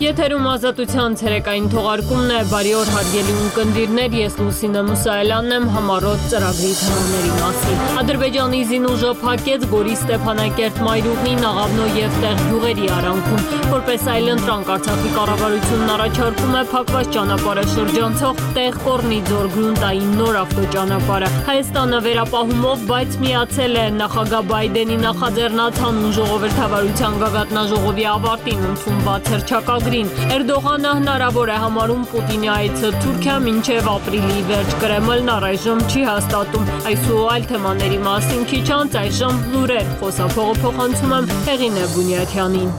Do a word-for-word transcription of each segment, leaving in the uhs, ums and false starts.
Եթերում ազատության ցերեկային թողարկումն է, բարի օր հարգելի ունկնդիրներ, ես Լուսինե Մուսայելյանն եմ, համառոտ ծրագրի թեմաների մասին։ Ադրբեջանի զինուժը փակեց Գորի Ստեփանակերտ Մայրուղին, Աղավնո և Տեղ գյուղերի արանքում, որպես այլընտրանք Արցախի կառավարությունն առաջարկում է փակված ճանապարհը շրջանցող Տեղ Կոռնի Ձոր գրունտային նոր ավտոճանապարհը։ Հայաստանը վերապահումով, բայց միացել է նախագահ Բայդենի նախաձեռնած ժողովրդավարության գագաթնաժողովի ավարտին ընդունված հռչակագրին։ Էրդողանը հնարավոր է համարում Պուտինի այցը Թուրքիա մինչև ապրիլի վերջ։ Կրեմլն առայժմ չի հաստատում այս ու այլ թեմաների մասին քիչ անց այժմ լուրեր, խոսափողը փոխանցում եմ Հեղինե Բունյաթյանին։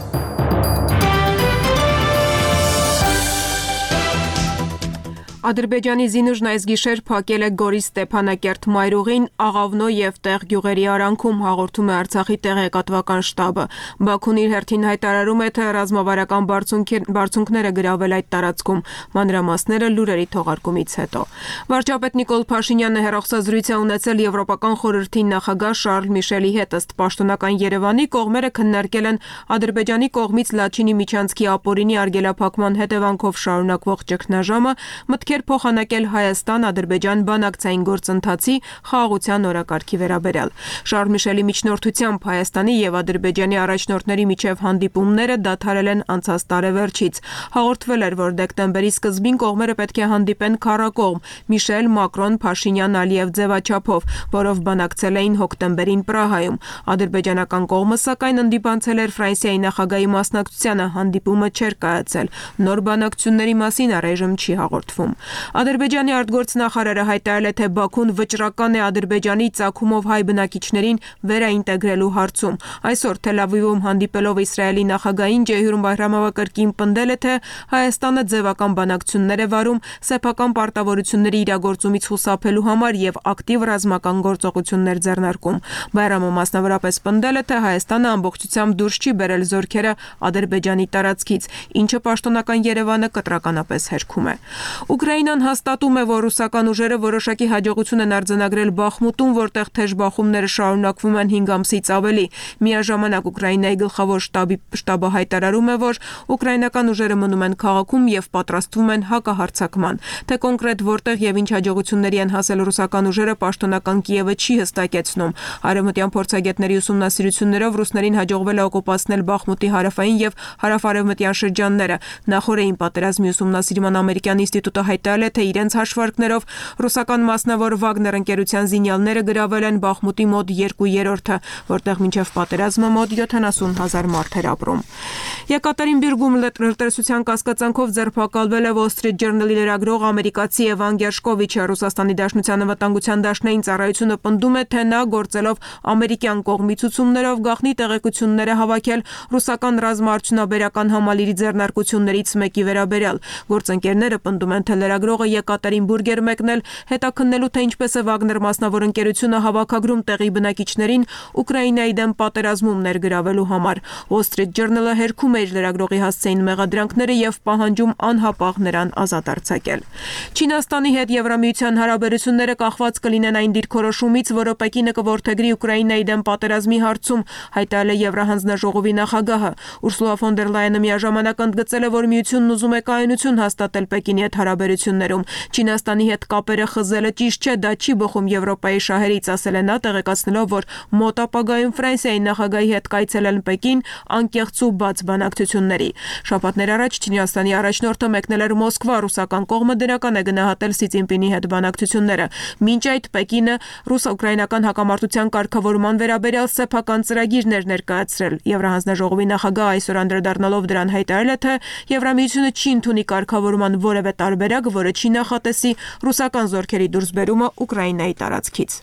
Ադրբեջանի զինուժն այս գիշեր փակել է Գորի Ստեփանակերտ Մայրուղին, Աղավնո և Տեղ գյուղերի արանքում, հաղորդում է Արցախի տեղեկատվական շտաբը։ Բաքուն իր հերթին հայտարարում է, թե ռազմավարական բարձունքները գրավել այդ տարածքում։ Մանրամասները լուրերի թողարկումից հետո։ Վարչապետ Նիկոլ Փաշինյանը հեռախոսազրույց է ունեցել Եվրոպական խորհրդի նախագահ Շարլ Միշելի հետ։ Ըստ պաշտոնական Երևանի, կողմերը քննարկել են Ադրբեջանի կողմից Լաչինի միջանցքի ապօրինի արգելափակման հետևանքով շարունակվող ճգնաժամը, մտքեր փոխանակել Հայաստան-Ադրբեջան բանակցային գործընթացի խաղաղության օրակարգի վերաբերյալ։ Շարլ Միշելի միջնորդությամբ Հայաստանի և Ադրբեջանի առաջնորդների միջև հանդիպումները դադարել են անցած տարեվերջից։ Հաղորդվել էր, որ դեկտեմբերի սկզբին կողմերը պետք է հանդիպեն քառակողմ Միշել, Մակրոն, Փաշինյան, Ալիև ձևաչափով, որով բանակցել էին հոկտեմբերին Պրահայում։ Ադրբեջանական կողմը սակայն ընդդիպանցել էր Ֆրանսիայի նախագահի մասնակցությանը, հանդիպումը չէր կայացել։ Նոր բանակցությունների մասին առայժմ չի հաղորդվում։ Ադրբեջանի արտգործնախարարը հայտարարել է, թե Բաքուն վճռական է Ադրբեջանի ծագումով հայ բնակիչներին վերաինտեգրելու հարցում։ Այսօր Թել Ավիվում հանդիպելով Իսրայելի նախագահին Ջեյհուր Բայրամովը կրկին պնդել է, թե Հայաստանը ձևական բանակցություններ է վարում սեփական պարտավորությունների իրագործումից խուսափելու համար և ակտիվ ռազմական գործողություններ ձեռնարկում։ Բայրամը մասնավորապես պնդել է, թե Հայաստանը ամբողջությամբ դուրս չի բերել զորքերը Ադրբեջանի տարածքից, ինչը պաշտոնական Երևանը կտրականապես հերքում է։ Ուկրաինան հաստատում է, որ ռուսական ուժերը որոշակի հաջողություն են արձանագրել Բախմուտում, որտեղ թեժ բախումները շարունակվում են հինգ ամսից ավելի։ Միաժամանակ Ուկրաինայի գլխավոր շտաբի շտաբը հայտարարում է, որ ուկրաինական ուժերը մնում են քաղաքում և պատրաստվում են հակահարձակման։ Թե կոնկրետ որտեղ և ինչ հաջողությունների են հասել ռուսական ուժերը, պաշտոնական Կիևը չի հստակեցնում։ Արևմտյան փորձագետների ուսումնասիրություններով ռուսներին հաջողվել է օկուպացնել Բախմուտի հարավային և հարավարևմտյան շրջանները։ Նախօրեին պատերազմի ուսումնասիրման ամերիկյան ինստիտուտը հայտարարել է, թե իրենց հաշվարկներով ռուսական մասնավոր Վագներ ընկերության զինյալները գրավել են Բախմուտի մոտ երկու երրորդը, որտեղ մինչև պատերազմը մոտ յոթանասուն հազար մարդ էր ապրում։ Եկատերինբուրգում լրտեսության կասկածանքով ձերբակալվել է Wall Street Journal-ի լրագրող ամերիկացի Էվան Գերշկովիչը։ Ռուսաստանի Դաշնության անվտանգության դաշնային ծառայությունը պնդում է, թե նա գործելով ամերիկյան կողմի ցուցումներով գաղտնի տեղեկություններ է հավաքել ռուսական ռազմաարդյունաբերական համալիրի ձեռնարկություններից մեկի վերաբերյալ։ Գործընկերները պնդում են, թե լրագրողը Եկատերինբուրգ էր մեկնել հետաքննելու, թե ինչպես է Վագներ մասնավոր ընկերությունը հավաքագրում տեղի բնակիչներին Ուկրաինայի դեմ պատերազմում ներգրավելու համար։ Wall Street Journal-ը հերքում է իր լրագրողի հասցեին մեղադրանքները և պահանջում անհապաղ նրան ազատ արձակել։ Չինաստանի հետ Եվրամիության հարաբերությունները կախված կլինեն այն դիրքորոշումից, որը Պեկինը կորդեգրի Ուկրաինայի դեմ պատերազմի հարցում, հայտարարել է Եվրահանձնաժողովի նախագահը։ Ուրսուլա ֆոն դեր Լայենը միաժամանակ ընդգծել է, որ միությունն ուզում է կայունություն հաստատել Պեկինի հետ հարաբերություններում։ Չինաստանի հետ կապերը խզելը ճիշտ չէ, դա չի բխում Եվրոպայի շահերից, ասել է նա, տեղեկացնելով, որ մոտ ապագայում Ֆրանսիայի նախագահի հետ կայցելեն Պեկին անկեղծ ու բաց բանակցությունների։ Շաբաթներ առաջ Չինաստանի առաջնորդը մեկնել էր Մոսկվա, ռուսական կողմը դրական է գնահատել Սի Ցզինպինի հետ բանակցությունները։ Մինչ այդ Պեկինը ռուս-ուկրաինական հակամարտության կարգավորման վերաբերյալ սեփական ծրագիրներ ներկայացրել։ Եվրահանձնաժողովի նախագահը այսօր անդրադառնալով դրան հայտարարել է, թե Եվրամիությունը չի ընդունի կարգավորման որևէ տարբերակ, որը չի նախատեսի ռուսական զորքերի դուրսբերումը Ուկրաինայի տարածքից։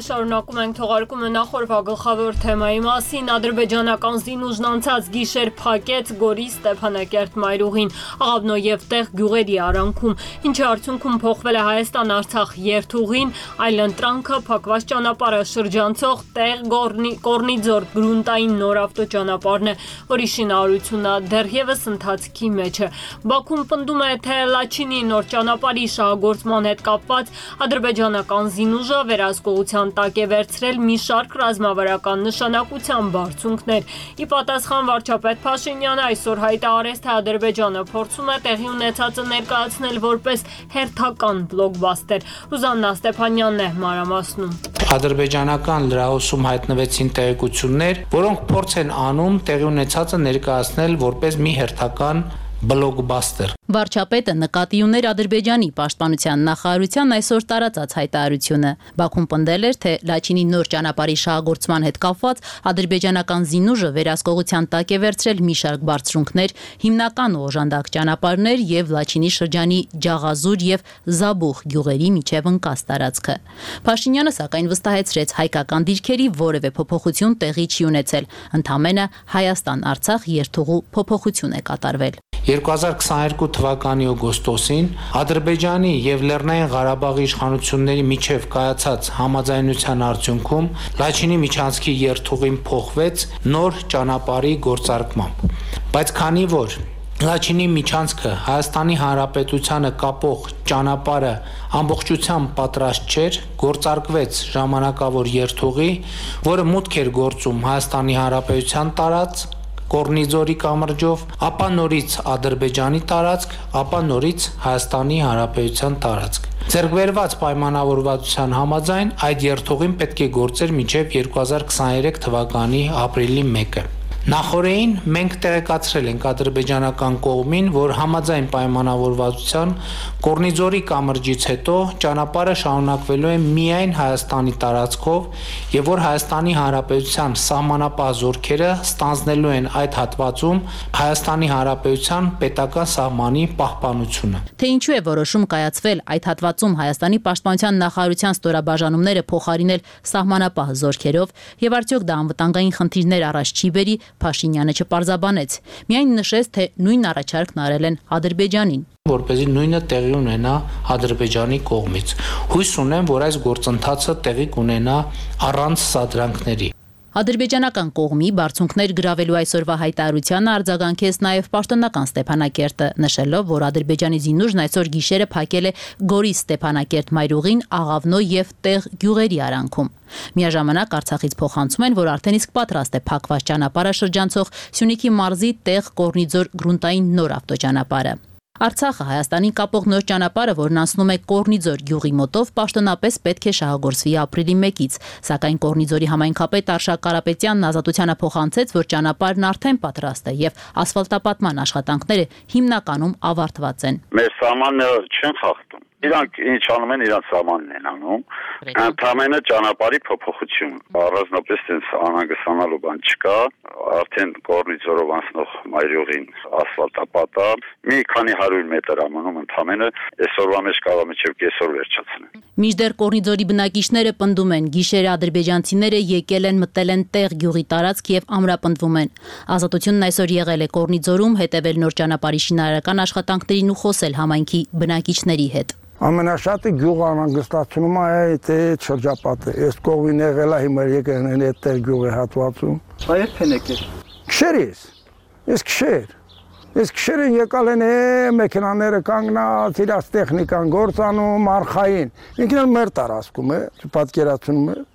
Շարունակում ենք թողարկումը նախորդ գլխավոր թեմայի մասին։ Ադրբեջանական զինուժն անցած գիշեր փակեց Գորի Ստեփանակերտ մայրուղին Աղավնո եւ Տեղ գյուղերի արանքում, ինչի արդյունքում փոխվել է Հայաստան-Արցախ երթուղին, այլ ընտրանքը փակված ճանապարհը շրջանցող Տեղ Կորնիձոր գրունտային նոր ավտոճանապարհն է, որի շինարարությունը դեռևս ընթացքի մեջ է։ Բաքուն պնդում է, թե Լաչինի նոր ճանապարհի շահագործման հետ կապված ադրբեջանական զինուժը վերահսկողության տակ է վերցրել մի շարք ռազմավարական նշանակության բարձունքներ։ Ի պատասխան վարչապետ Փաշինյանը այսօր հայտարարեց, թե Ադրբեջանը փորձում է տեղի ունեցածը ներկայացնել որպես հերթական բլոկբաստեր։ Ռուզաննա Ստեփանյանն է մանրամասնում։ Ադրբեջանական լրահոսում հայտնվեցին տեղեկություններ, որոնք փորձ են անում տեղի ունեցածը ներկայացնել որպես մի հերթական բլոկբաստեր։ Վարչապետը նկատի ուներ Ադրբեջանի պաշտպանության նախարարության այսօր տարածած հայտարարությունը։ Բաքուն պնդել էր, թե Լաչինի նոր ճանապարհի շահագործման հետ կապված ադրբեջանական զինուժը վերահսկողության տակ է վերցրել մի շարք բարձրունքներ, հիմնական ու օժանդակ ճանապարհներ եւ Լաչինի շրջանի Ջաղազուր եւ Զաբուխ գյուղերի միջև ընկած տարածքը։ Փաշինյանը սակայն վստահեցրեց, հայկական դիրքերի որևէ փոփոխություն տեղի չի ունեցել, ընդամենը Հայաստան-Արցախ երթուղու փոփոխություն է կատարվել։ երկու հազար քսաներկու թվականի օգոստոսին Ադրբեջանի եւ Լեռնային Ղարաբաղի իշխանությունների միջև կայացած համաձայնության արդյունքում Լաչինի միջանցքի երթուղին փոխվեց նոր ճանապարհի գործարկմամբ։ Բայց քանի որ Լաչինի միջանցքը Հայաստանի Հանրապետությանը կապող ճանապարհը ամբողջությամբ պատրաստ չէր, գործարկվեց ժամանակավոր երթուղի, որը մուտք էր գործում Հայաստանի Հանրապետության տարածք Կորնիձորի կամրջով, ապա նորից Ադրբեջանի տարածք, ապա նորից Հայաստանի Հանրապետության տարածք։ Ձեռքբերված պայմանավորվածության համաձայն այդ երթուղին պետք է գործեր մինչև երկու հազար քսաներեք թվականի ապրիլի մեկը։ Նախորդին մենք տեղեկացրել ենք ադրբեջանական կողմին, որ համաձայն պայմանավորվածության Կորնիձորի կամրջից հետո ճանապարհը շարունակվելու է միայն Հայաստանի տարածքով եւ որ Հայաստանի Հանրապետության սահմանապահ զորքերը ստանձնելու են այդ հատվածում Հայաստանի Հանրապետության պետական սահմանի պահպանությունը։ Թե ինչու է որոշում կայացվել այդ հատվածում Հայաստանի պաշտպանության նախարարության ստորաբաժանումները փոխարինել սահմանապահ զորքերով եւ արդյոք դա անվտանգային խնդիրներ առաջ չի բերի, Փաշինյանը չպարզաբանեց, միայն նշեց, թե նույն առաջարկն արել են Ադրբեջանին, որպեսզի նույնը տեղի ունենա Ադրբեջանի կողմից։ Հույս ունեմ, որ այս գործընթացը տեղի կունենա առանց սադրանքների։ Ադրբեջանական կողմի բարձունքներ գրավելու այսօրվա հայտարարությանը արձագանքեց նաև պաշտոնական Ստեփանակերտը, նշելով, որ Ադրբեջանի զինուժն այսօր գիշերը փակել է Գորի Ստեփանակերտ մայրուղին Աղավնո եւ Տեղ գյուղերի արանքում։ Միաժամանակ Արցախից փոխանցում են, որ արդեն իսկ պատրաստ է փակված ճանապարհը շրջանցող Սյունիքի մարզի Տեղ Կորնիձոր գրունտային նոր ավտոճանապարհը։ Արցախը Հայաստանին կապող նոր ճանապարհը, որն անցնում է Կորնիձոր գյուղի մոտով, պաշտոնապես պետք է շահագործվի ապրիլի մեկից, սակայն Կորնիձորի համայնքապետ Արշակ Կարապետյանն Ազատությանը փոխանցեց, որ ճանապարհն արդեն պատրաստ է եւ ասֆալտապատման աշխատանքները հիմնականում ավարտված են։ Մեր սահմանները չեն խախտում։ Իրանք ինչ անում են, իրանք սահմանն են անում։ Ընդամենը ճանապարհի փոփոխություն։ Առանձնապես այնց անհանգստանալու բան չկա։ Արդեն Կորնիձորով անցնող մայրուղին ասֆալտապատ է։ Մի քանի հարյուր մետր ամնում ընդամենը այսօրվա մեջ կարող է մինչև կեսօր վերջացնել։ Մինչդեռ Կորնիձորի բնակիչները պնդում են, գիշերը ադրբեջանցիները եկել են մտել են Տեղ գյուղի տարածք եւ ամրապնդվում են։ Ազատությունն այսօր եղել է Կորնիձորում, հետևել նոր ճանապարհի շինարարական աշխատանքներին ու խոսել համայնքի բնակիչների հետ։ Ամենաշատը գյուղ անհանգստացնում է այդ շրջապատը։ Այս կողմին եղել է հիմա եկել են այդ Տեղ գյուղի հատվածում։ Այ երբ են եկել։ Քշերից։ Ես քշեր։ Ես քշերին եկալ են մեքենաները կանգնած, իրաց տեխնիկան գործանում, արխային։ Ինքն մեր տարածքում է, պատկերացնում է։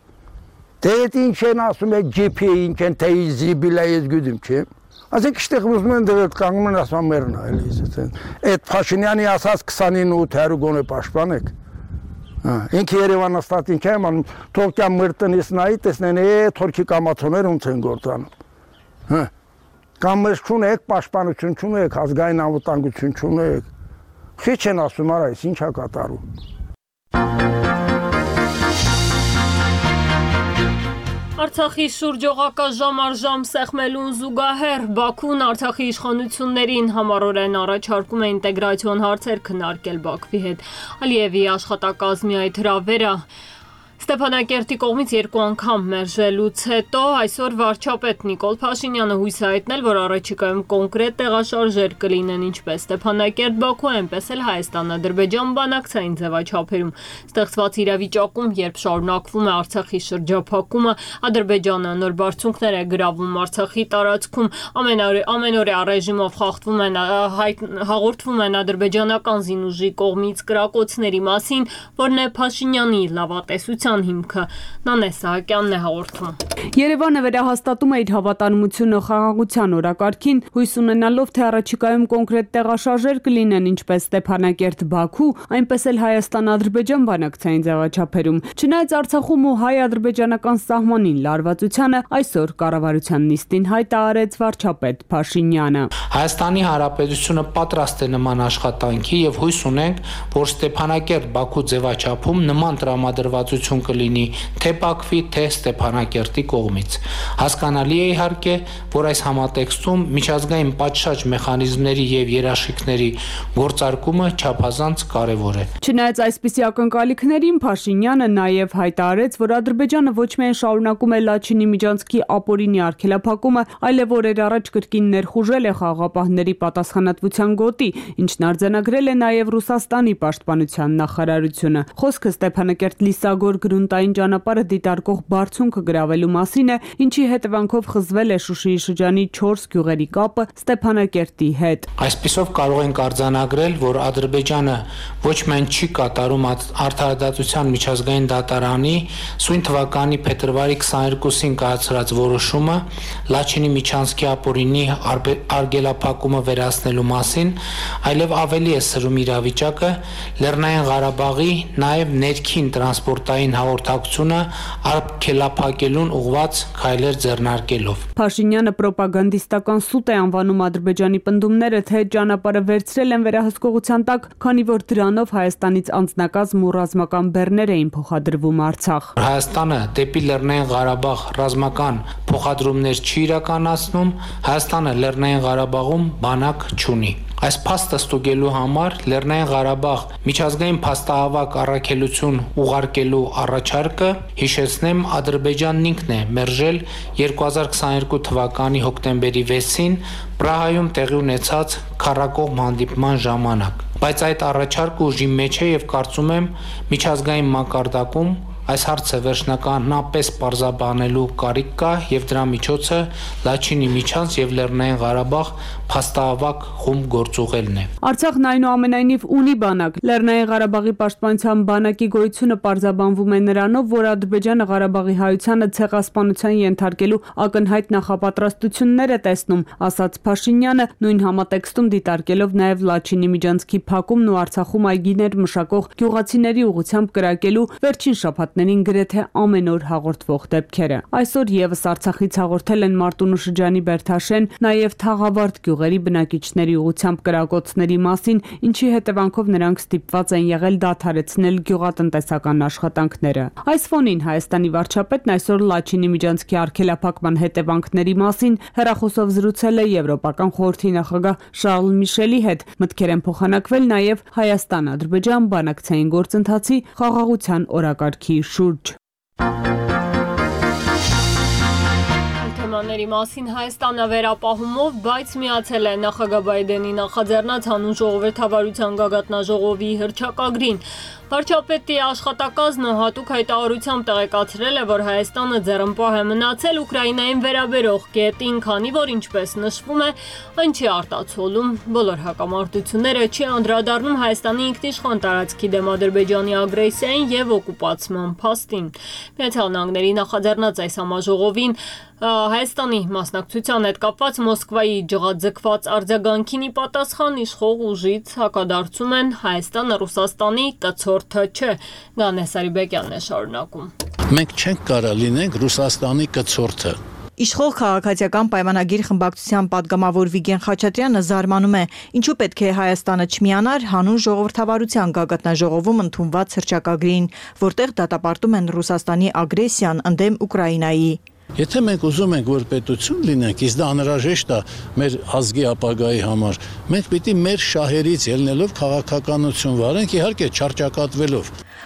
Դե ինչ են ասում է ջի փի, ինչ են թե զիբիլա ես գյուդում չէ։ Ասեք շտեղ ուզում են դեռ կանգնում են ասում մերն է էլի ասեն։ Այդ Փաշինյանի ասած քսանինութ հարյուր գոնե պաշտպանեք։ Հա, ինքը Երևանը ստատին չէ, ման թորքյան մրտնից նայի տեսնեն է թորքի կամացոներ ոնց են գործանում։ Հա։ Կամ մեզ չունեք, պաշտպանություն չունեք, ազգային անվտանգություն չունեք։ Քիչ են ասում արա, ինչ է կատարում։ Արցախի շուրջ օղակաժամ առ ժամ սեղմելուն զուգահեռ Բաքուն Արցախի իշխանություններին համառորեն առաջարկում է ինտեգրացիոն հարցեր քննարկել Բաքվի հետ։ Ալիևի աշխատակազմի այդ հրավերը Ստեփանակերտի կողմից երկու անգամ մերժելուց հետո այսօր վարչապետ Նիկոլ Փաշինյանը հույս է հայտնել, որ առաջիկայում կոնկրետ տեղաշարժեր կլինեն ինչպես Ստեփանակերտ Բաքու, այնպես էլ Հայաստան-Ադրբեջան բանակցային ձևաչափերում։ Ստեղծված իրավիճակում, երբ շարունակվում է Արցախի շրջափակումը, Ադրբեջանը նոր բարձունքներ է գրավում Արցախի տարածքում, ամենօրյա ռեժիմով խախտվում են հաղորդվում են ադրբեջանական զինուժի կողմից կրակոցների մասին, որն է Փաշինյանի լավատեսության հիմքը։ Նանե Սահակյանն է հաղորդում։ Երևանը վերահաստատում է իր հավատարմությունը խաղաղության օրակարգին, հույս ունենալով, թե առաջիկայում կոնկրետ տեղաշարժեր կլինեն ինչպես Ստեփանակերտ-Բաքու, այնպես էլ Հայաստան-Ադրբեջան բանակցային ձևաչափերում։ Չնայած Արցախում ու հայ-ադրբեջանական սահմանին լարվածությանը, այսօր կառավարության նիստին հայտ արեց վարչապետ Փաշինյանը։ Հայաստանի Հանրապետությունը պատրաստ է նման աշխատանքի եւ հույս ունենք, որ Ստեփանակերտ-Բաքու ձևաչափում նման տրամադրվածություն կլինի թե Բաքվի, թե Ստեփանակերտի կողմից։ Հասկանալի է իհարկե, որ այս համատեքստում միջազգային պատշաճ մեխանիզմների եւ երաշխիքների գործարկումը չափազանց կարեւոր է։ Չնայած այսպիսի ակնկալիքներին, Փաշինյանը նաեւ հայտարարեց, որ Ադրբեջանը ոչ միայն շարունակում է Լաչինի միջանցքի ապօրինի արգելափակումը, այլև օրեր առաջ կրկին ներխուժել է խաղաղապահների պատասխանատվության գոտի, ինչն արձանագրել է նաեւ Ռուսաստանի պաշտպանության նախարարությունը։ Խոսքը Ստեփանակերտ-Լիսագոր գրունտային ճանապարհը դիտարկող բարձունքը գրավելու մասին է, ինչի հետևանքով խզվել է Շուշիի շրջանի չորս գյուղերի կապը Ստեփանակերտի հետ։ Այսպիսով կարող ենք արձանագրել, որ Ադրբեջանը ոչ միայն չի կատարում Արդարադատության միջազգային դատարանի սույն թվականի փետրվարի քսաներկուսին կայացրած որոշումը Լաչինի միջանցքի ապօրինի արգելափակումը վերացնելու մասին, այլև ավելի է սրում իրավիճակը Լեռնային Ղարաբաղի նաև ներքին տրանսպորտային հաղորդակցությունը արգելափակելուն ուղղված քայլեր ձեռնարկելով։ Փաշինյանը պրոպագանդիստական սուտ է անվանում Ադրբեջանի պնդումները, թե ճանապարհը վերցրել են վերահսկողության տակ, քանի որ դրանով Հայաստանից անձնակազմ ու ռազմական բեռներ էին փոխադրվում Արցախ։ Հայաստանը դեպի Լեռնային Ղարաբաղ ռազմական փոխադրումներ չի իրականացնում, Հայաստանը Լեռնային Ղարաբաղում բանակ չունի։ Այս փաստը ստուգելու համար Լեռնային Ղարաբաղ միջազգային փաստահավաք առաքելություն ուղարկելու առաջարկը, հիշեցնեմ, Ադրբեջանն ինքն է մերժել երկու հազար քսաներկու թվականի հոկտեմբերի վեցին Պրահայում տեղի ունեցած քառակողմ հանդիպման ժամանակ։ Բայց այդ առաջարկը ուժի մեջ է եւ կարծում եմ միջազգային մակարդակում այս հարցը վերջնականապես պարզաբանելու կարիք կա եւ դրա միջոցը Լաչինի միջանց եւ Լեռնային Ղարաբաղ փաստահավաք խումբ գործուղելն է։ Արցախն այնուամենայնիվ ունի բանակ։ Լեռնային Ղարաբաղի պաշտպանության բանակի գոյությունը պարզաբանվում է նրանով, որ Ադրբեջանը Ղարաբաղի հայությանը ցեղասպանության ենթարկելու ակնհայտ նախապատրաստություններ է տեսնում, ասաց Փաշինյանը, նույն համատեքստում դիտարկելով նաեւ Լաչինի միջանցքի փակումն ու Արցախում այգիներ մշակող գյուղացիների ուղղությամբ կրակելու վերջին շաբաթ գրեթե ամեն օր հաղորդվող դեպքերը։ Այսօր եւս Արցախից հաղորդել են Մարտունու շրջանի Բերթաշեն, նաեւ Թաղավարտ գյուղերի բնակիչների ուղղությամբ կրակոցների մասին, ինչի հետևանքով նրանք ստիպված են եղել դադարեցնել գյուղատնտեսական աշխատանքները։ Այս ֆոնին Հայաստանի վարչապետն այսօր Լաչինի միջանցքի արգելափակման հետևանքների մասին հեռախոսով զրուցել է Եվրոպական խորհրդի նախագահ Շարլ Միշելի հետ։ Մտքեր են փոխանակվել նաեւ Հայաստան-Ադրբեջան բանակցային գործընթացի խաղաղության օրակարգի շուրջ։ Թեմաների մասին Հայաստանը վերապահումով, բայց միացել է նախագահ Բայդենի նախաձեռնած հանուն ժողովրդավարության գագաթնաժողովի հռչակագրին։ Վարչապետի աշխատակազմը հատուկ հայտարարությամբ տեղեկացրել է, որ Հայաստանը ձեռնպահ է մնացել Ուկրաինային վերաբերող կետին, քանի որ ինչպես նշվում է, այն չի արտացոլում բոլոր հակամարտությունները, չի անդրադառնում Հայաստանի ինքնիշխան տարածքի դեմ Ադրբեջանի ագրեսիային եւ օկուպացման փաստին։ Միացյալ Նահանգների նախաձեռնած այս համաժողովին Հայաստանի մասնակցության հետ կապված Մոսկվայի ջղաձգված արձագանքին ի պատասխան իշխող ուժից հակադարձում են Հայաստանը Ռուսաստանի կցորդը չէ։ Գանե Սարիբեկյանն է շարունակում։ Մենք չենք կարող լինենք Ռուսաստանի կցորդը։ Իշխող քաղաքացիական պայմանագիր խմբակցության падգամավոր Վիգեն Խաչատրյանը զարմանում է, ինչու պետք է Հայաստանը չմիանար հանուն ժողովրդավարության գագաթնաժողովում ընդունված հռչակագրին, որտեղ դատապարտում են Ռուսաստանի ագրեսիան ընդդեմ Ուկրաինայի։ Եթե մենք ուզում ենք, որ պետություն լինենք, իսկ դա անհրաժեշտ է մեր ազգի ապագայի համար, մենք պիտի մեր շահերից ելնելով քաղաքականություն վարենք, իհարկե չարճակատվելով։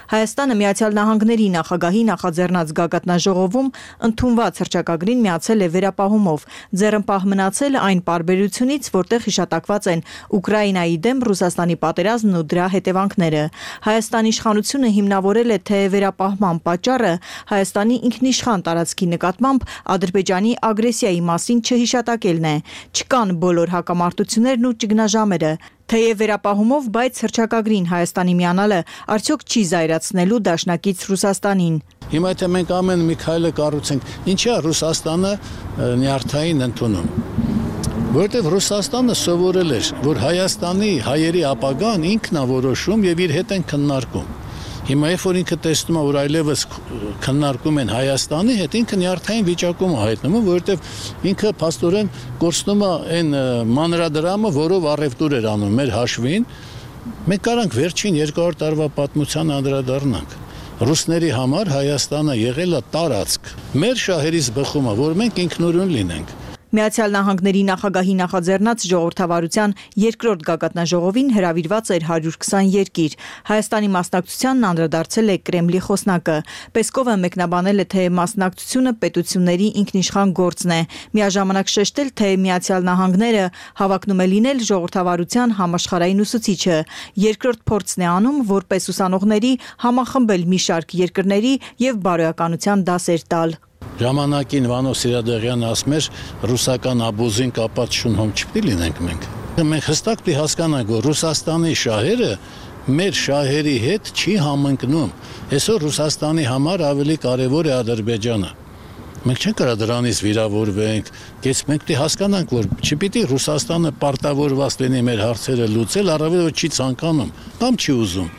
Հայաստանը Միացյալ Նահանգների նախագահի նախաձեռնած գագաթնաժողովում ընդունված հռչակագրին միացել է վերապահումով։ Ձեռնպահ մնացել այն պարբերությունից, որտեղ հիշատակված են Ուկրաինայի դեմ Ռուսաստանի պատերազմն ու դրա հետևանքները։ Հայաստանի իշխանությունը հիմնավորել է, թե վերապահման պատճառը Հայաստանի ինքնիշխան տարածքի նկատմամբ Ադրբեջանի ագրեսիայի մասին չհիշատակելն է։ Չկան բոլոր հակամարտություններն ու ճգնաժամերը։ Թեև վերապահումով, բայց հռչակագրին Հայաստանի միանալը արդյոք չի զայրացնելու դաշնակից Ռուսաստանին։ Հիմա եթե մենք ամեն մի քայլը կառուցենք, ինչի է Ռուսաստանը նյարդային ընդունում։ Որովհետև Ռուսաստանը սովորել էր, որ Հայաստանի հայերի ապագան ինքն է որոշում եւ իր հետ են քննարկում։ Հիմա երբ որ ինքը տեսնում է, որ այլևս քննարկում են Հայաստանի հետ, ինքը նյարդային վիճակում է հայտնվում, որովհետև ինքը փաստորեն կորցնում է այն մանրադրամը, որով առևտուր էր անում մեր հաշվին։ Մենք կարանք վերջին երկու հարյուր տարվա պատմության անդրադառնանք։ Ռուսների համար Հայաստանը եղել է տարածք։ Մեր շահերից բխում է, որ մենք ինքնուրույն լինենք։ Միացյալ Նահանգների նախագահի նախաձեռնած ժողովրդավարության երկրորդ գագաթնաժողովին հրավիրված էր հարյուր քսան երկիր։ Հայաստանի մասնակցությանն անդրադարձել է Կրեմլի խոսնակը։ Պեսկովը մեկնաբանել է, թե մասնակցությունը պետությունների ինքնիշխան գործն է։ Միաժամանակ շեշտել, թե Միացյալ Նահանգները հավակնում է լինել ժողովրդավարության համաշխարհային ուսուցիչը։ Երկրորդ փորձն է անում, որպես ուսանողների համախմբել մի շարք երկրների եւ բարոյականության դասեր տալ։ Ժամանակին Վանո Սիրադեղյանը ասում էր, ռուսական աբուզին կապած շունհում չպետք է լինենք մենք։ Մենք հստակ պիտի հասկանանք, որ Ռուսաստանի շահերը մեր շահերի հետ չի համընկնում։ Այսօր Ռուսաստանի համար ավելի կարևոր է Ադրբեջանը։ Մենք չենք կարող դրանից վիրավորվենք, բայց մենք պիտի հասկանանք, որ չպիտի Ռուսաստանը պարտավորված լինի մեր հարցերը լուծել, առավել որ չի ցանկանում կամ չի ուզում։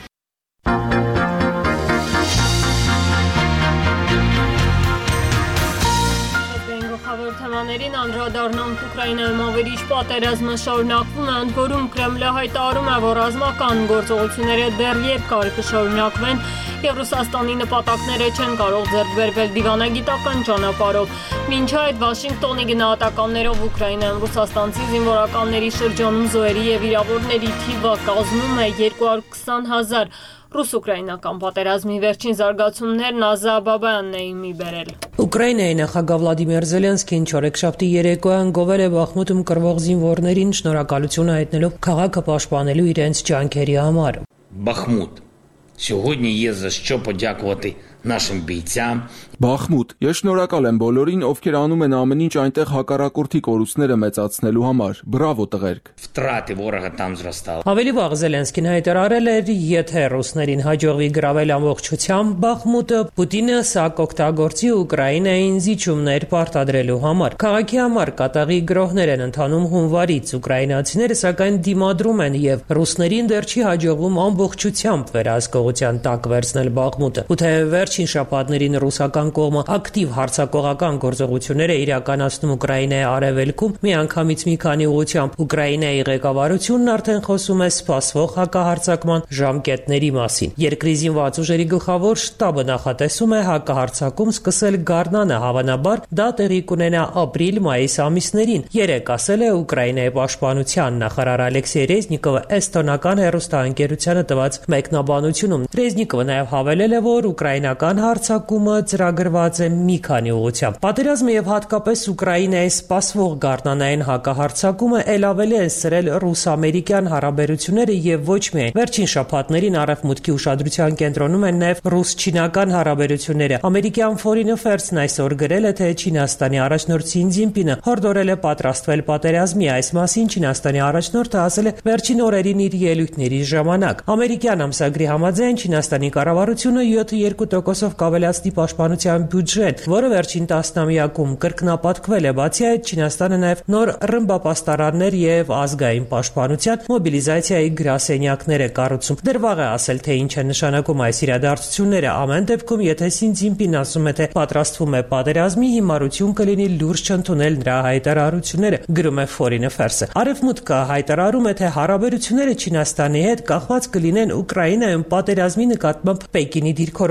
Թեմաներին անդրադառնանք Ուկրաինայում ավերիչ պատերազմը շարունակվում է, ընդ որում Կրեմլը հայտարարում է, որ ռազմական գործողությունները դեռևս կարելի կշարունակվեն եւ Ռուսաստանի նպատակները չեն կարող ձեռք բերվել դիվանագիտական ճանապարհով։ Մինչ այդ Վաշինգտոնի գնահատականներով Ուկրաինայում ռուսաստանցի զինվորականների շրջանում զոհերի եւ վիրավորների թիվը կազմում է երկու հարյուր քսան հազար։ Ռուս-ուկրաինական պատերազմի վերջին զարգացումներն Ազա Բաբայանն է իմի բերել։ Ուկրաինայի նախագահ Վլադիմիր Զելենսկին չորեքշաբթի երեկոյան գովել է Բախմուտում կռվող զինվորներին շնորհակալություն հայտնելով քաղաքը պաշտպանելու իրենց ջանքերի համար։ Бахмут. Сьогодні є за що подякувати нашим бійцям. Բախմուտ, ես շնորհակալ եմ բոլորին, ովքեր անում են ամեն ինչ այնտեղ հակառակորդի կորուստները մեծացնելու համար։ Բրավո տղերք։ Втрати ворога там зростали. Ավելի վաղ Զելենսկին հայտարարել էր, եթե ռուսներին հաջողվի գրավել ամբողջությամբ Բախմուտը, Պուտինը սա կօգտագործի Ուկրաինային զիջումներ պարտադրելու համար։ Քաղաքի համար կատաղի գրոհներ են ընթանում հունվարից, ուկրաինացիները սակայն դիմադրում են եւ ռուսներին դեռ չի հաջողվում ամբողջությամբ վերահսկողության տակ վերցնել Բախմուտը։ Ու թե վերջին շաբաթներին ռուսական կողմը ակտիվ հարձակողական գործողություններ է իրականացնում Ուկրաինայի արևելքում, միանգամից մի քանի ուղղությամբ Ուկրաինայի ղեկավարությունն արդեն խոսում է սպասվող հակահարձակման ժամկետների մասին։ Երկրի զինված ուժերի գլխավոր շտաբը նախատեսում է հակահարձակում սկսել գարնանը, հավանաբար դա տեղի կունենա ապրիլ-մայիս ամիսներին։ Երեկ ասել է Ուկրաինայի պաշտպանության նախարար Ալեքսեյ Ռեզնիկովը էստոնական հեռուստաընկերությանը տված մեկնաբանությունում։ Ռեզնիկովը նաև հավելել է, որ ուկրաինական հարձակումը ծրագրված է մի քանի ուղղությամբ։ Պատերազմը եւ հատկապես Ուկրաինայի սպասվող գարնանային հակահարձակումը ել ավելի են սրել ռուս-ամերիկյան հարաբերությունները եւ ոչ միայն։ Վերջին շաբաթներին Արևմուտքի ուշադրության կենտրոնում են նաեւ ռուս-չինական հարաբերությունները։ Ամերիկյան Foreign Affairs-ն այսօր գրել է, թե Չինաստանի առաջնորդ Սին Ցզինպինը հորդորել է պատրաստվել պատերազմի։ Այս մասին Չինաստանի առաջնորդը ասել է վերջին օրերին իր ելույթների ժամանակ։ Ամերիկյան ամսագրի համաձայն Չինաստանի կառավարությունը յոթ տոկոսով կավելացնի պաշտպանության բյուջեն, որը վերջին տասնամյակում կրկնապատկվել է։ Բացի այդ, Չինաստանը նաև նոր ռմբապաստարաններ եւ ազգային պաշտպանության մոբիլիզացիայի գրասենյակներ է կառուցում։ Դեռ վաղ է ասել, թե ինչ է նշանակում այս իրադարձությունները։ Ամեն դեպքում, եթե Սին Ցզինպինն ասում է, թե պատրաստվում է պատերազմի, հիմարություն կլինի լուրջ չընդունել նրա հայտարարությունները, գրում է Foreign Affairs-ը։ Արևմուտքը հայտարարում է, թե հարաբերությունները Չինաստանի հետ կախված կլինեն Ուկրաինայում պատերազմի նկատմամբ Պեկինի դիրքորոշումից։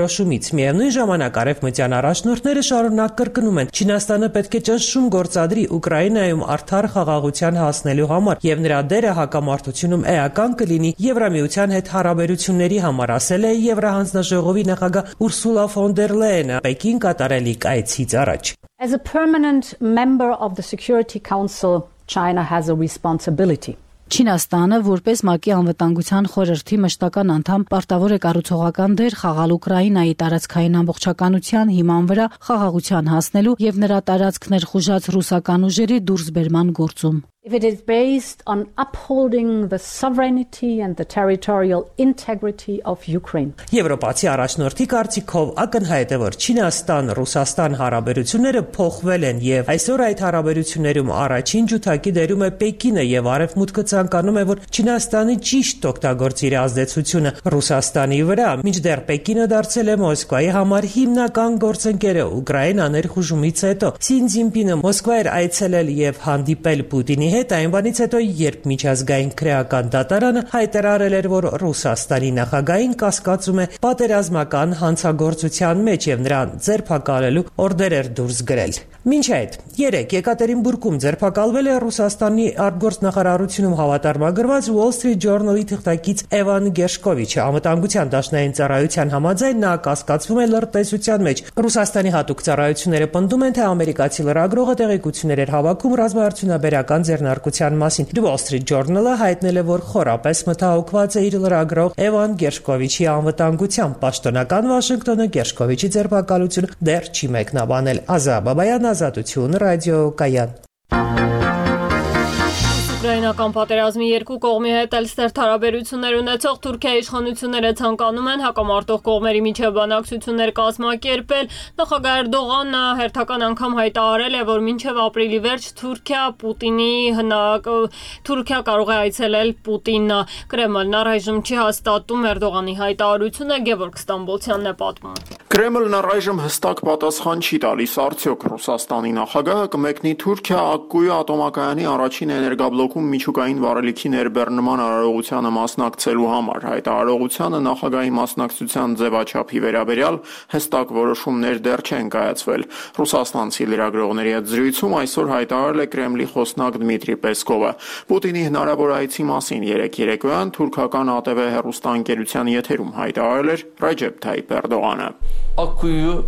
Միևնույն ժամանակ արևմտյան առաջնորդները շարունակ կրկնում են. Չինաստանը պետք է ճնշում գործադրի Ուկրաինայում արդար խաղաղության հասնելու համար եւ նրա դերը հակամարտությունում էական կլինի Եվրամիության հետ հարաբերությունների համար, ասել է Եվրահանձնաժողովի նախագահ Ուրսուլա ֆոն դեր Լեյենը Պեկին կատարելիք այցից առաջ. As a permanent member of the Security Council, China has a responsibility. Չինաստանը, որպես ՄԱԿ-ի անվտանգության խորհրդի մշտական անդամ, պարտավոր է կառուցողական դեր խաղալ Ուկրաինայի տարածքային ամբողջականության հիման վրա խաղաղության հասնելու եւ նրա տարածքներ խուժած ռուսական ուժերի դուրսբերման գործում. If it is based on upholding the sovereignty and the territorial integrity of Ukraine. Եվրոպացի առաջնորդի կարծիքով ակնհայտ է, որ Չինաստան-Ռուսաստան հարաբերությունները փոխվել են եւ այսօր այդ հարաբերություններում առաջին ջութակի դերում է Պեկինը եւ Արևմուտքը ցանկանում է, որ Չինաստանը ճիշտ օգտագործի իր ազդեցությունը Ռուսաստանի վրա, մինչդեռ Պեկինը դարձել է Մոսկվայի համար հիմնական գործընկերը Ուկրաինա ներխուժումից հետո։ Սին Ցզինպինը Մոսկվա էր այցելել եւ հանդիպել Պուտինի հետ այն բանից հետո, երբ միջազգային քրեական դատարանը հայտարարել էր, որ Ռուսաստանի նախագահին կասկածում է պատերազմական հանցագործության մեջ եւ նրան ձերբակալելու օրդեր էր դուրս գրել։ Մինչ այդ, երեկ Եկատերինբուրգում ձերբակալվել է Ռուսաստանի արտգործնախարարությունում հավատարմագրված Wall Street Journal-ի թղթակից Էվան Գերշկովիչը, անվտանգության դաշնային ծառայության համաձայն նա կասկածվում է լրտեսության մեջ։ Ռուսաստանի հատուկ ծառայությունները պնդում են, թե ամերիկացի լրագրողը տեղեկություններ էր հավաքում ռազմաարդյունաբերական ձեռնարկության մասին։ The Wall Street Journal-ը հայտնել է, որ խորապես մտահոգված է իր լրագրող Էվան Գերշկովիչի անվտանգությամբ։ Պաշտոնական Վաշինգտոնը Գերշկովիչի ձերբակալությունը դեռ չի մեկնաբանել։ Ազա Բաբայան, Ազատություն, ռադիո Կայան։ Ուկրաինական պատերազմի երկու կողմի հետ էլ ստերտ հարաբերություններ ունեցող Թուրքիայի իշխանությունները ցանկանում են հակամարտող կողմերի միջև բանակցություններ կազմակերպել։ Նախագահ Էրդողանը հերթական անգամ հայտարարել է, որ մինչև ապրիլի վերջ Թուրքիա Պուտինի հնակ Թուրքիա կարող է այցելել Պուտինը։ Կրեմլն առայժմ չի հաստատում Էրդողանի հայտարարությունը, Գևորգ Ստամբոլցյանն է պատմում։ Կրեմլն առայժմ հստակ պատասխան չի տալիս, արդյոք Ռուսաստանի նախագահը կմեկնի Թուրքիա Ակկուի ատոմակայանի առաջին էներգաբլոկում միջուկային վառելիքի ներբեռնման արարողությանը մասնակցելու համար։ Հայտարարողությանը նախագահի մասնակցության ձևաչափի վերաբերյալ հստակ որոշումներ դեռ չեն կայացվել։ Ռուսաստանցի լրագրողների հետ զրույցում այսօր հայտարարել է Կրեմլի խոսնակ Դմիտրի Պեսկովը։ Պուտինի հնարավոր այցի մասին երեկ երեկոյան թուրքական ա տե վե հեռուստաընկերության եթերում հայտարարել էր Ռեջեփ Թայիփ Էրդողանը։ Akkuyu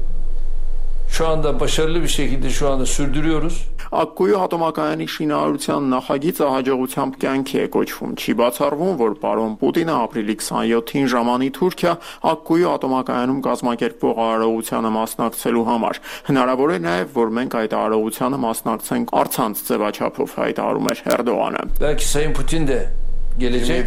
şu anda başarılı bir şekilde şu anda sürdürüyoruz. Ակկուի ատոմակայանի շինարարության նախագիծը հաջողությամբ կյանքի է կոչվում։ Չի բացառվում, որ պարոն Պուտինը ապրիլի քսաներկուին ժամանի Թուրքիա Ակկուի ատոմակայանում կազմակերպվող արարողությանը մասնակցելու համար։ Հնարավոր է նաև, որ մենք այդ արարողությանը մասնակցենք առցանց ձևաչափով, հայտարարում էր Էրդողանը։ Belki Sayın Putin de gelecek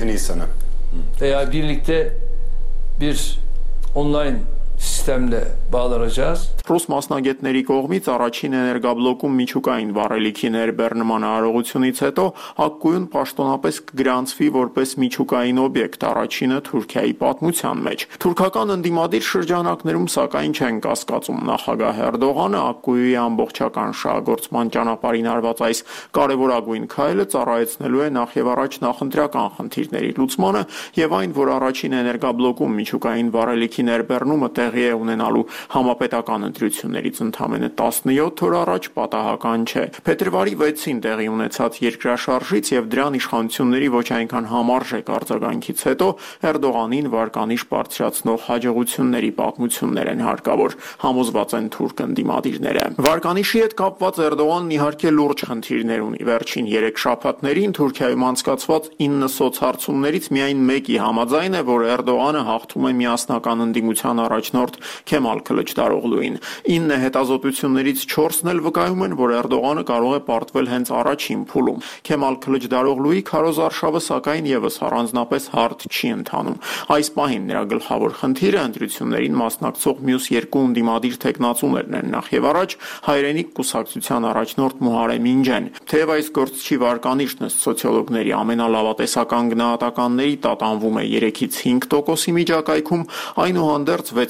veya birlikte bir online sistemle bağlanacağız. Ռուս մասնագետների կողմից առաջին էներգաբլոկում միջուկային վառելիքի ներբեռնման արարողությունից հետո Ակկույուն պաշտոնապես կգրանցվի որպես միջուկային օբյեկտ, առաջինը Թուրքիայի պատմության մեջ։ Թուրքական ընդդիմադիր շրջանակներում սակայն չեն կասկածում նախագահ Էրդողանը Ակկույուի ամբողջական շահագործման ճանապարհին արված այս կարևորագույն քայլը ծառայեցնելու է նախ եւ առաջ նախընտրական խնդիրների լուծմանը եւ այն, որ առաջին էներգաբլոկում միջուկային վառելիքի ներբեռնումը տեղի է ունենալու համապետական ընտրություններից ընդամենը տասնյոթ օր առաջ պատահական չէ։ Փետրվարի վեցին տեղի ունեցած երկրաշարժից եւ դրան իշխանությունների ոչ այնքան համարժեք արձագանքից հետո Էրդողանին վարկանիշ բարձրացնող հաջողությունների պատմություններ են հարկավոր, համոզված են թուրք ընդդիմադիրները։ Վարկանիշի հետ կապված Էրդողանն իհարկե լուրջ խնդիրներ ունի։ Վերջին երեք շաբաթներին Թուրքիայում անցկացված ինը սոցհարցումներից միայն մեկի համաձայն է, որ Էրդողանը հաղթում է միասնական ընդդիմության առաջնորդ Քեմալ Քլիչդարօղլուին։ ինը հետազոտություններից չորսն էլ վկայում են, որ Էրդողանը կարող է պարտվել հենց առաջին փուլում։ Քեմալ Քլիչդարօղլուի քարոզարշավը սակայն եւս առանձնապես հարթ չի ընթանում։ Այս պահին նրա գլխավոր խնդիրը ընտրություններին մասնակցող մյուս երկու ընդդիմադիր տեխնացուներն են, նախ եւ առաջ հայրենիք կուսակցության առաջնորդ Մուհարեմ Ինջեն։ Թեև այս գործչի վարկանիշն ըստ սոցիոլոգների ամենալավատեսական գնահատականների տատանվում է երեքից հինգ տոկոսի միջակայքում, այնուհանդերձ վեց կուսակ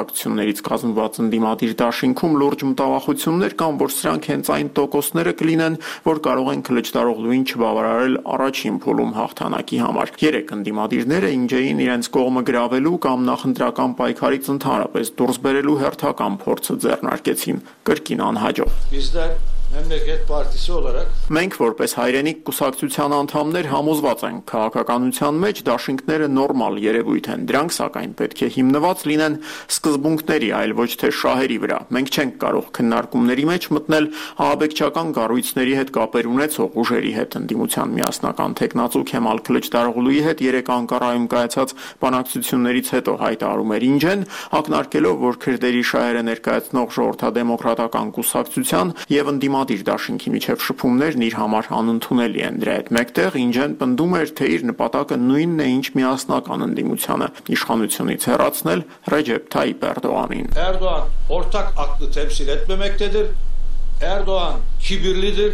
բանակցություններից կազմված ընդդիմադիր դաշինքում լուրջ մտավախություններ կան, որ սրանք հենց այն տոկոսները կլինեն, որ կարող են քլճտարողլուին չբավարարել առաջին փուլում հաղթանակի համար։ Երեք ընդդիմադիրները ինջեին իրենց կողմը գրավելու կամ նախընտրական պայքարից ընդհանրապես դուրս բերելու հերթական փորձը ձեռնարկեցին կրկին անհաջող։ Memleket Partisi olarak Մենք որպես հայրենիք կուսակցության անդամներ համոզված ենք, քաղաքականության մեջ դաշինքները նորմալ երևույթ են, դրանք սակայն պետք է հիմնված լինեն սկզբունքների, այլ ոչ թե շահերի վրա։ Մենք չենք կարող քննարկումների մեջ մտնել ահաբեկչական կառույցների հետ կապեր ունեցող ուժերի հետ։ Ընդդիմության միասնական տեխնացու Քեմալ Քլիչդարօղլուի հետ երեք Անկարայում կայացած բանակցություններից հետո հայտարարում էր Ինջեն, ակնարկելով, որ քրդերի շահերը ներկայացնող ժողովրդադեմոկրատական կուսակցության եւ ընդդիմադիր Դիր դաշինքի միջև շփումներն իր համար անընդունելի են։ Դրա հետ մեկտեղ Ինջեն պնդում էր, թե իր նպատակը նույնն է, ինչ միասնական ընդդիմությանը՝ իշխանությունից հեռացնել Ռեջեփ Թայիփ Էրդողանին։ Erdoğan ortak aklı temsil etmemektedir. Erdoğan kibirlidir.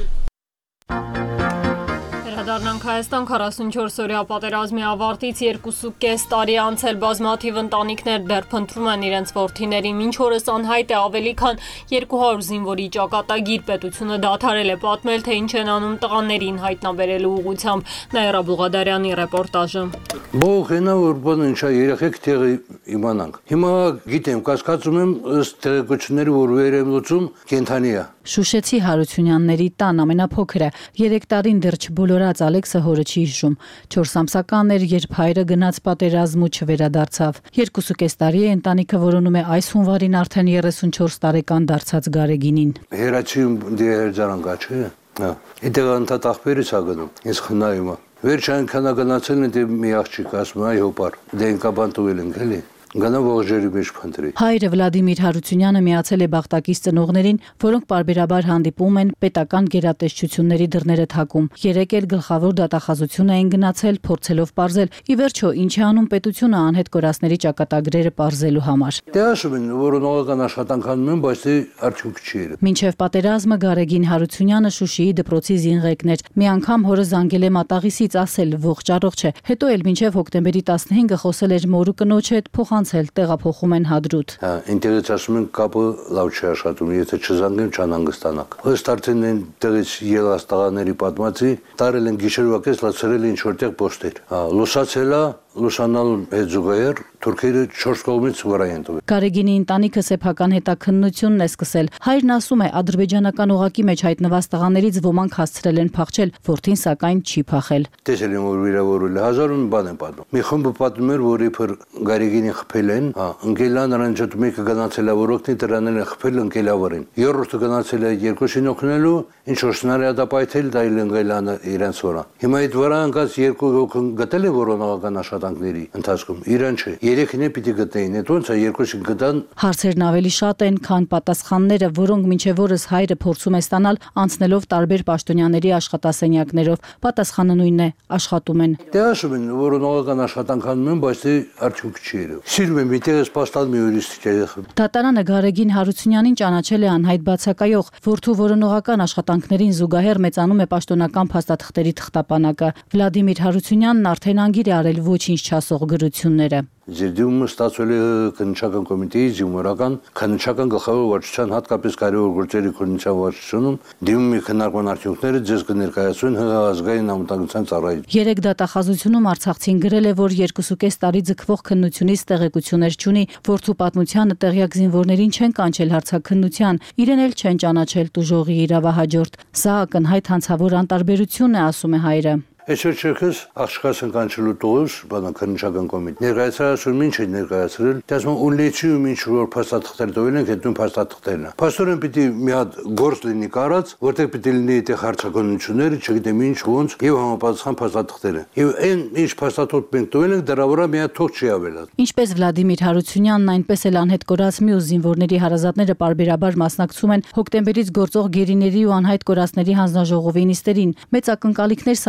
Վերադառնանք Հայաստան քառասունչորս օրյա պատերազմի ավարտից երկուսուկես տարի անցել բազմաթիվ ընտանիքներ դեռ փնտրում են իրենց որդիների մինչ օրս անհայտ է ավելի քան երկու հարյուր զինվորի ճակատագիր պետությունը դադարել է պատմել թե ինչ են անում տղաներին հայտնաբերելու ուղղությամբ Նաիրա Բուղադարյանի ռեպորտաժը Բողենա որ բանը ինչա երեխեք տեղի իմանանք Հիմա գիտեմ կասկածում եմ ըստ տեղեկությունների որ վեր եմ լուծում կենթանի է Շուշեցի Հարությունյանների տան ամենափոքրը երեք տարին դեռ չբոլորած Ալեքսը հորը չի հիշում չորս ամսական էր երբ հայրը գնաց պատերազմ ու չվերադարձավ երկուսուկես տարի է ընտանիքը որոնում է այս հունվարին արդեն երեսունչորս տարեկան դարձած Գարեգինին Հերացի դերձարանգա չէ հա Իդեղ անտատ ախպերից ա գնում ես խնայում Վերջ այնքան գնացել են դե մի աղջիկ ասում այ հոպար դենկաբան տուել ենք էլի Գնա ողջերի մեջ փնտրի Հայրը Վլադիմիր Հարությունյանը միացել է Բախտակից ծնողներին, որոնք պարբերաբար հանդիպում են պետական գերատեսչությունների դռները թակում։ Երեք էլ գլխավոր դատախազություն էին գնացել, փորձելով պարզել, ի վերջո ինչ է անում պետությունը անհետ կորածների ճակատագրերը պարզելու համար։ Դե ասում են, որ նորական աշխատանք անում են, բայց դե արդյունք չի եղել։ Մինչև պատերազմը Գարեգին Հարությունյանը Շուշիի դպրոցի զինղեկն էր։ Մի անգամ հորը զանգել է մատաղիսից ասել ողջ առողջ է։ Հետո էլ մինչև հոկտեմբերի տասնհինգը խոսել էր մորու կնոջ հետ փոխանցել տեղափոխում են Հադրութ։ Հա, ինտերես ասում են կապը լավ չի աշխատում, եթե չզանգեմ չանհանգստանաք։ Ըստ արդեն այն տեղից ելած տղաների պատմածի, տարել են գիշերվա կես լացրել ինչ որտեղ պոստեր։ Հա, լուսացել է Լուսանալու հետ զուգահեռ թուրքերը չորս կողմից վրա են տվել։ Գարեգինի ընտանիքը սեփական հետաքննությունն է սկսել։ Հայրն ասում է, ադրբեջանական օղակի մեջ հայտնված տղաներից ոմանք հասցրել են փախչել, որդին սակայն չի փախել։ Տեսել եմ որ վիրավորել է, հազար ու բան են պատմում։ Մի խումբը պատմում էր, որ իբր Գարեգինին խփել են, հա, ընկելան նրան ջոտ մեկը գնացել է որոքնի դրանել են խփել ընկելավարին։ Երրորդը գնացել է երկուսին օգնելու, ինչ որ սնարյադապայթել դա իլ ընկելանը իրենց վրա։ Հիմա այդ վրա ընկած երկու հոգին գտել է որոնողական աշխատանքների ընթացքում։ Իրան չէ։ Երեքին է պիտի գտնեին, այդ ոնց է երկուսին գտան։ Հարցերն ավելի շատ են, քան պատասխանները, որոնք մինչև օրս հայրը փորձում է ստանալ անցնելով տարբեր պաշտոնյաների աշխատասենյակներով։ Պատասխանը նույնն է, աշխատում են։ Դե ասում են, որոնողական աշխատանք անում են, բայց դե արդյունք չի եղել։ Սիրում եմ միտեղս պաստալ մի յուրիստ երեխա։ Դատարանը Գարեգին Հարությունյանին ճանաչել է անհայտ բացակայող, որդու որոնողական աշխատանքներին զուգահեռ մեծանում է պաշտոնական փաստաթղթերի թղթապանակը։ Վլադիմիր Հարությունյանն արդեն անգիր է արել ոչինչ չասող գրությունները։ Ձերդումը ստացվել է քննչական կոմիտեի զինվորական քննչական գլխավոր վարչության հատկապես կարևոր գործերի քննչական վարչությունում դիմումի քննարկման արդյունքները ձեզ կներկայացվեն հղազգային անվտանգության ծառայություն։ Երեք դատախազությունում Արցախցին գրել է, որ երկուսուկես տարի ձգվող քննությունից տեղեկություններ չունի, որդու պատմությանը տեղյակ զինվորներին չեն կանչել հարցաքննության, իրեն էլ չեն ճանաչել տուժողի իրավահաջորդ։ Սա ակնհայտ հանցավոր անտարբերություն է, ասում է հայրը։ Այսօր չերքս աղջկաս են կանչելու տողուս, բանականնչական կոմիտ։ Ներկայացրել ինչ է ներկայացրել, դասում ունլեցիում ինչ որ փաստաթղթեր տվել են, հետո փաստաթղթերն։ Փաստորեն պիտի մի հատ գործ լինի կարած, որտեղ պիտի լինի այդ հարցականությունները, չգիտեմ ինչ ոնց, եւ համապատասխան փաստաթղթերը։ Եվ այն ինչ փաստաթուղթ մենք տվել ենք, դրա վրա մի հատ թող չի ավելացել։ Ինչպես Վլադիմիր Հարությունյանն, այնպես էլ անհետ կորած մյուս զինվորների հարազատները պարբերաբար մասնակցում են հոկտեմբերից գործող գերիների ու անհայտ կորածների հանձնաժողովի նիստերին։ Մեծ ակնկալիքներ սակայն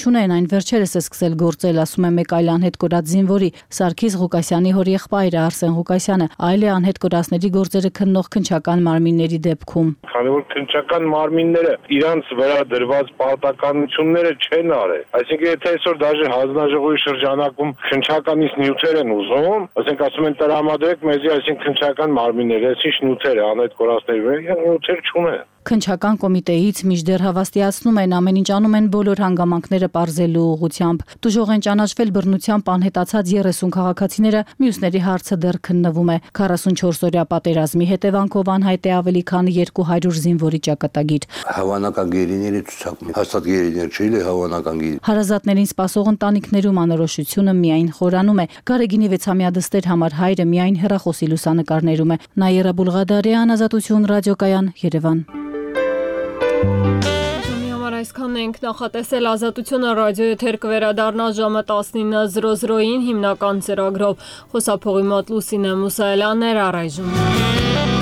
չունեն, այն վերջերս է սկսել գործել, ասում է մեկ այլ անհետ կորած զինվորի Սարգիս Ղուկասյանի հորեղբայրը Արսեն Ղուկասյանը, այլ է անհետ կորածների գործերը քննող քննչական մարմինների դեպքում։ Քանի որ քննչական մարմինները իրանց վրա դրված պարտականությունները չեն արել, այսինքն եթե այսօր դաժե հանձնաժողովի շրջանակում քննչականից նյութեր են ուզում, ասենք ասում են տրամադրեք մեզի, այսինքն քննչական մարմինները, այսինչ նյութեր է անհետ կորածների վրա, նյութեր չունեն։ Քննչական կոմիտեից մինչդեռ հավաստիացնում են ամեն ինչ անում են բոլոր հանգամանքները պարզելու ուղղությամբ։ Դժոխ են ճանաչվել բռնությամբ անհետացած երեսուն քաղաքացիները, մյուսների հարցը դեռ քննվում է։ քառասունչորս օրյա պատերազմի հետևանքով անհայտ է ավելի քան երկու հարյուր զինվորի ճակատագիր։ Հավանական գերիների ցուցակում հաստատ գերիներ չէ, հավանական գերի։ Հարազատներին սպասող ընտանիքներում անորոշությունը միայն խորանում է։ Գարեգինի վեցամյա դստեր համար հայրը միայն հեռախոսի լուսանկարներում է։ Նաիրա Բուլղադարյան, Ազատություն ռադիոկայան, Երևան։ Այսքանն ենք նախատեսել Ազատությունը ռադիո եթեր կվերադառնա ժամը տասնինը զրո զրոյին հիմնական ծրագրով։ Խոսափողի մոտ Լուսինե Մուսայելյանն էր, առայժմ։